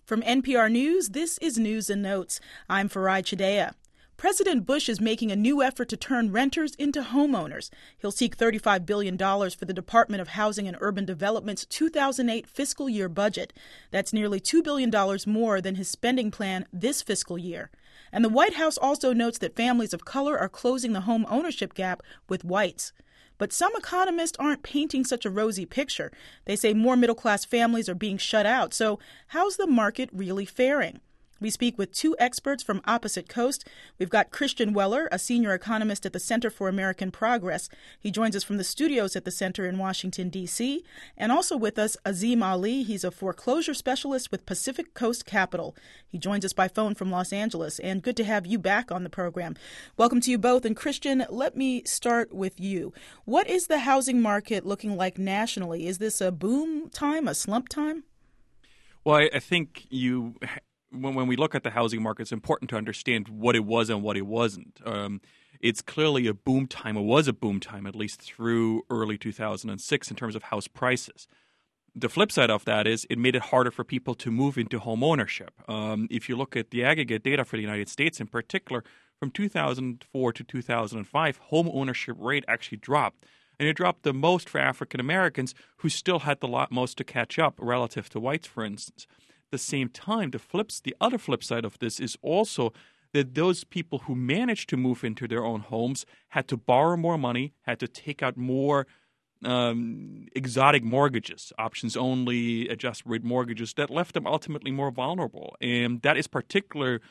From NPR News, this is News and Notes. I'm Farai Chideya. President Bush is making a new effort to turn renters into homeowners. He'll seek $35 billion for the Department of Housing and Urban Development's 2008 fiscal year budget. That's nearly $2 billion more than his spending plan this fiscal year. And the White House also notes that families of color are closing the home ownership gap with whites. But some economists aren't painting such a rosy picture. They say more middle-class families are being shut out. So how's the market really faring? We speak with two experts from opposite coast. We've got Christian Weller, a senior economist at the Center for American Progress. He joins us from the studios at the center in Washington, D.C. And also with us, Azim Ali. He's a foreclosure specialist with Pacific Coast Capital. He joins us by phone from Los Angeles. And good to have you back on the program. Welcome to you both. And Christian, let me start with you. What is the housing market looking like nationally? Is this a boom time, a slump time? Well, I think when we look at the housing market, it's important to understand what it was and what it wasn't. It's clearly a boom time. It was a boom time, at least through early 2006 in terms of house prices. The flip side of that is it made it harder for people to move into home ownership. If you look at the aggregate data for the United States in particular, from 2004 to 2005, home ownership rate actually dropped. And it dropped the most for African Americans, who still had the most to catch up relative to whites, for instance. At the same time, the other flip side of this is also that those people who managed to move into their own homes had to borrow more money, had to take out more exotic mortgages, options-only, adjust-rate mortgages that left them ultimately more vulnerable. And that is particularly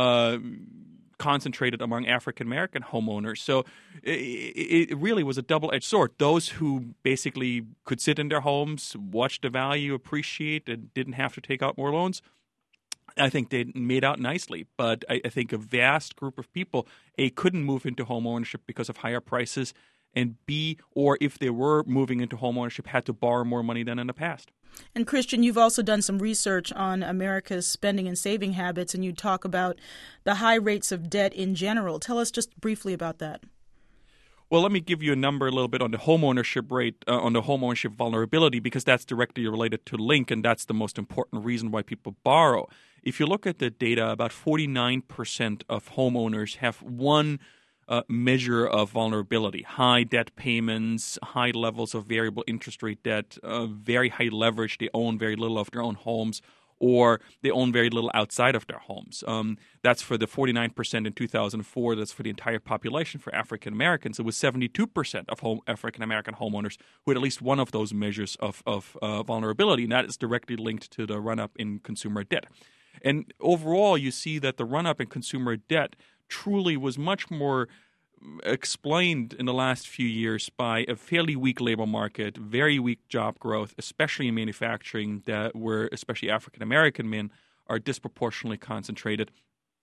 concentrated among African-American homeowners. So it really was a double-edged sword. Those who basically could sit in their homes, watch the value, appreciate, and didn't have to take out more loans, I think they made out nicely. But I think a vast group of people, A, couldn't move into home ownership because of higher prices, and B, or if they were moving into home ownership, had to borrow more money than in the past. And Christian, you've also done some research on America's spending and saving habits, and you talk about the high rates of debt in general. Tell us just briefly about that. Well, let me give you a number a little bit on the home ownership rate, on the home ownership vulnerability, because that's directly related to Link, and that's the most important reason why people borrow. If you look at the data, about 49% of homeowners have one measure of vulnerability: high debt payments, high levels of variable interest rate debt, very high leverage. They own very little of their own homes, or they own very little outside of their homes. That's for the 49% in 2004. That's for the entire population. For African Americans, it was 72% of African American homeowners who had at least one of those measures of vulnerability, and that is directly linked to the run-up in consumer debt. And overall, you see that the run-up in consumer debt truly was much more explained in the last few years by a fairly weak labor market, very weak job growth, especially in manufacturing, where especially African-American men are disproportionately concentrated.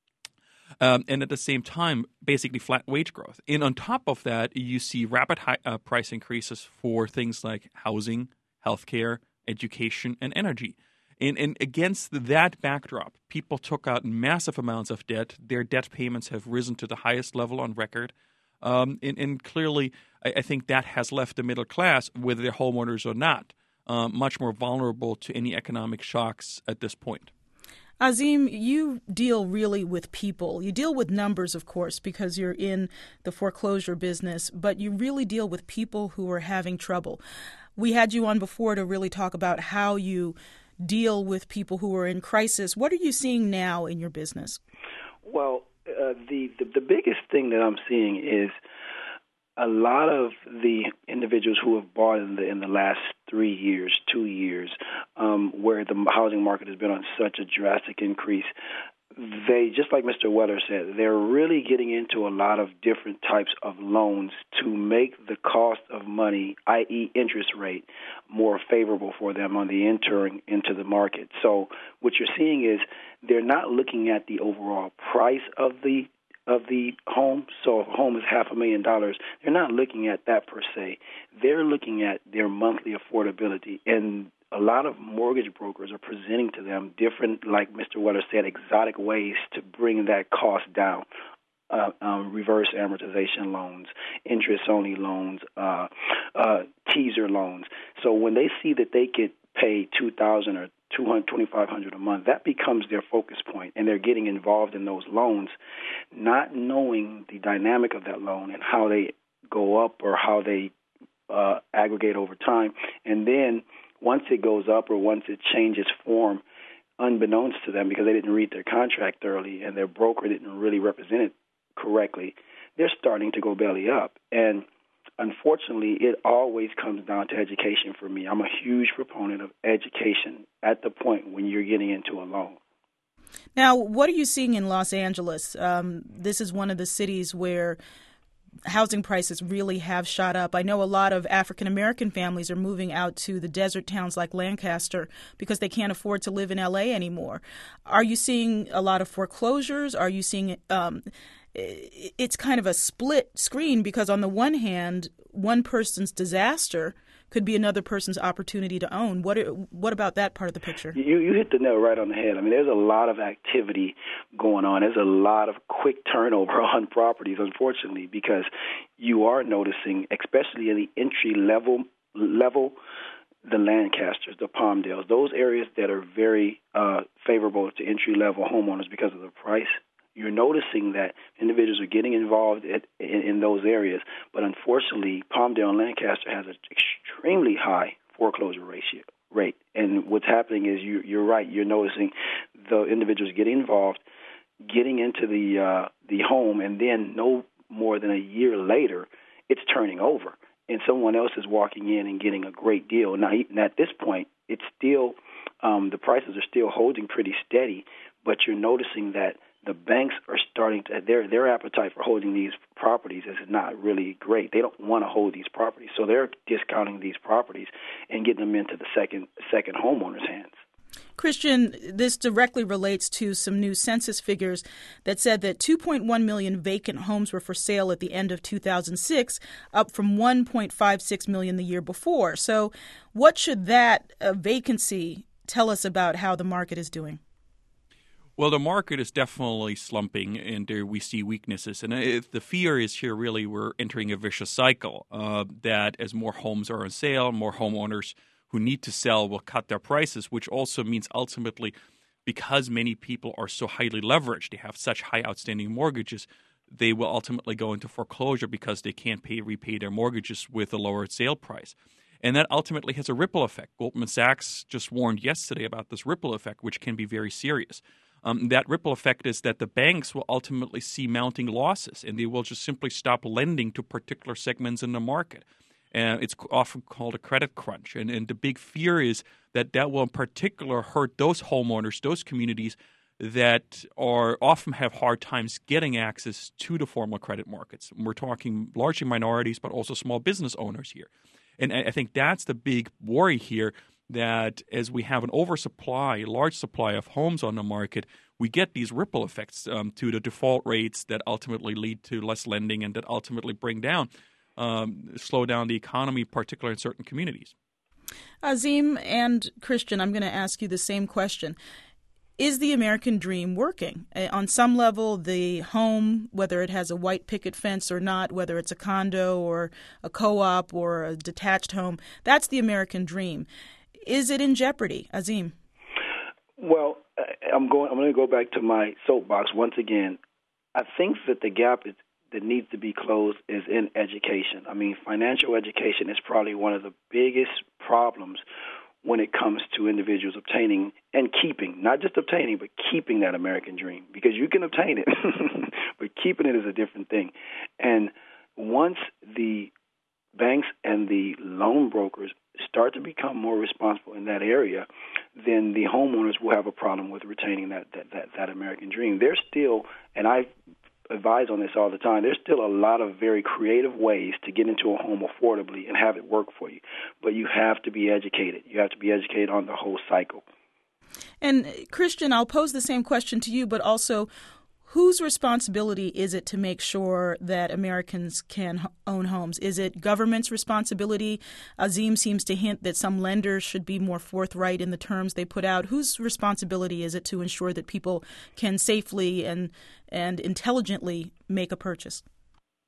And at the same time, basically flat wage growth. And on top of that, you see rapid price increases for things like housing, healthcare, education, and energy. And against that backdrop, people took out massive amounts of debt. Their debt payments have risen to the highest level on record. And clearly, I think that has left the middle class, whether they're homeowners or not, much more vulnerable to any economic shocks at this point. Azim, you deal really with people. You deal with numbers, of course, because you're in the foreclosure business, but you really deal with people who are having trouble. We had you on before to really talk about how you deal with people who are in crisis. What are you seeing now in your business? Well, the biggest thing that I'm seeing is a lot of the individuals who have bought in the last 3 years, 2 years, where the housing market has been on such a drastic increase, they, just like Mr. Weller said, they're really getting into a lot of different types of loans to make the cost of money, i.e. interest rate, more favorable for them on the entering into the market. So what you're seeing is they're not looking at the overall price of the home. So if a home is $500,000, they're not looking at that per se. They're looking at their monthly affordability, and a lot of mortgage brokers are presenting to them different, like Mr. Weller said, exotic ways to bring that cost down. Reverse amortization loans, interest-only loans, teaser loans. So when they see that they could pay $2,000 or $200, $2,500 a month. That becomes their focus point, and they're getting involved in those loans, not knowing the dynamic of that loan and how they go up or how they aggregate over time. And then once it goes up or once it changes form, unbeknownst to them because they didn't read their contract thoroughly and their broker didn't really represent it correctly, they're starting to go belly up. And unfortunately, it always comes down to education for me. I'm a huge proponent of education at the point when you're getting into a loan. Now, what are you seeing in Los Angeles? This is one of the cities where housing prices really have shot up. I know a lot of African-American families are moving out to the desert towns like Lancaster because they can't afford to live in L.A. anymore. Are you seeing a lot of foreclosures? Are you seeing it's kind of a split screen because on the one hand, one person's disaster could be another person's opportunity to own. What about that part of the picture? You hit the nail right on the head. I mean, there's a lot of activity going on. There's a lot of quick turnover on properties, unfortunately, because you are noticing, especially in the entry level, the Lancasters, the Palmdales, those areas that are very favorable to entry-level homeowners because of the price. You're noticing that individuals are getting involved in those areas, but unfortunately, Palmdale and Lancaster has an extremely high foreclosure rate. And what's happening is you're right. You're noticing the individuals getting involved, getting into the home, and then no more than a year later, it's turning over, and someone else is walking in and getting a great deal. Now, at this point, it's still the prices are still holding pretty steady, but you're noticing that the banks are starting to their appetite for holding these properties is not really great. They don't want to hold these properties, so they're discounting these properties and getting them into the second homeowners' hands. Christian, this directly relates to some new census figures that said that 2.1 million vacant homes were for sale at the end of 2006, up from 1.56 million the year before. So what should that vacancy tell us about how the market is doing? Well, the market is definitely slumping, and there we see weaknesses. And the fear is here really we're entering a vicious cycle that as more homes are on sale, more homeowners who need to sell will cut their prices, which also means ultimately because many people are so highly leveraged, they have such high outstanding mortgages, they will ultimately go into foreclosure because they can't repay their mortgages with a lower sale price. And that ultimately has a ripple effect. Goldman Sachs just warned yesterday about this ripple effect, which can be very serious. That ripple effect is that the banks will ultimately see mounting losses, and they will just simply stop lending to particular segments in the market. And it's often called a credit crunch. And the big fear is that will in particular hurt those homeowners, those communities that often have hard times getting access to the formal credit markets. And we're talking largely minorities, but also small business owners here. And I think that's the big worry here, that as we have an oversupply, large supply of homes on the market, we get these ripple effects to the default rates that ultimately lead to less lending and that ultimately slow down the economy, particularly in certain communities. Azim and Christian, I'm going to ask you the same question. Is the American dream working? On some level, the home, whether it has a white picket fence or not, whether it's a condo or a co-op or a detached home, that's the American dream. Is it in jeopardy, Azim? Well, I'm going to go back to my soapbox once again. I think that the gap that needs to be closed is in education. I mean, financial education is probably one of the biggest problems when it comes to individuals obtaining and keeping, not just obtaining, but keeping that American dream. Because you can obtain it, but keeping it is a different thing. And once the banks and the loan brokers start to become more responsible in that area, then the homeowners will have a problem with retaining that American dream. There's still, and I advise on this all the time, there's still a lot of very creative ways to get into a home affordably and have it work for you. But you have to be educated. You have to be educated on the whole cycle. And Christian, I'll pose the same question to you, but also, whose responsibility is it to make sure that Americans can own homes? Is it government's responsibility? Azim seems to hint that some lenders should be more forthright in the terms they put out. Whose responsibility is it to ensure that people can safely and intelligently make a purchase?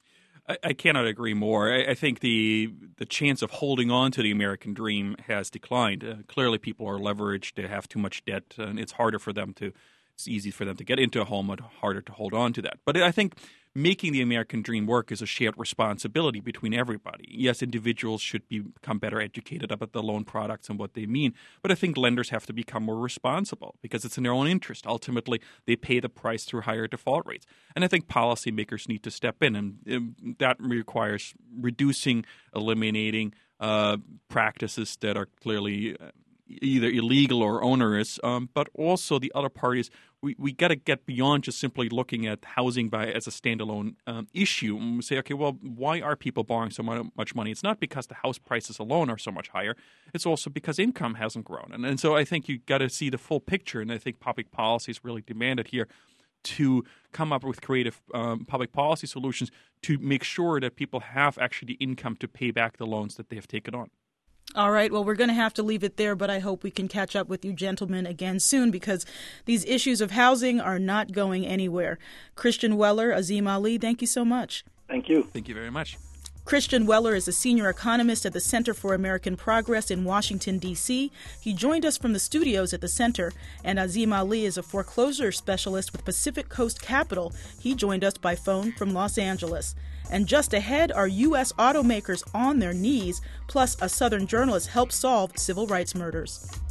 I cannot agree more. I think the chance of holding on to the American dream has declined. Clearly, people are leveraged. They have too much debt, and it's easy for them to get into a home, but harder to hold on to that. But I think making the American dream work is a shared responsibility between everybody. Yes, individuals should become better educated about the loan products and what they mean, but I think lenders have to become more responsible because it's in their own interest. Ultimately, they pay the price through higher default rates. And I think policymakers need to step in, and that requires reducing, eliminating practices that are clearly either illegal or onerous, but also the other part is we got to get beyond just simply looking at housing as a standalone issue and say, okay, well, why are people borrowing so much money? It's not because the house prices alone are so much higher. It's also because income hasn't grown. And so I think you got to see the full picture, and I think public policy is really demanded here to come up with creative public policy solutions to make sure that people have actually the income to pay back the loans that they have taken on. All right. Well, we're going to have to leave it there, but I hope we can catch up with you gentlemen again soon because these issues of housing are not going anywhere. Christian Weller, Azim Ali, thank you so much. Thank you. Thank you very much. Christian Weller is a senior economist at the Center for American Progress in Washington, D.C. He joined us from the studios at the center, and Azim Ali is a foreclosure specialist with Pacific Coast Capital. He joined us by phone from Los Angeles. And just ahead are U.S. automakers on their knees, plus a Southern journalist helps solve civil rights murders.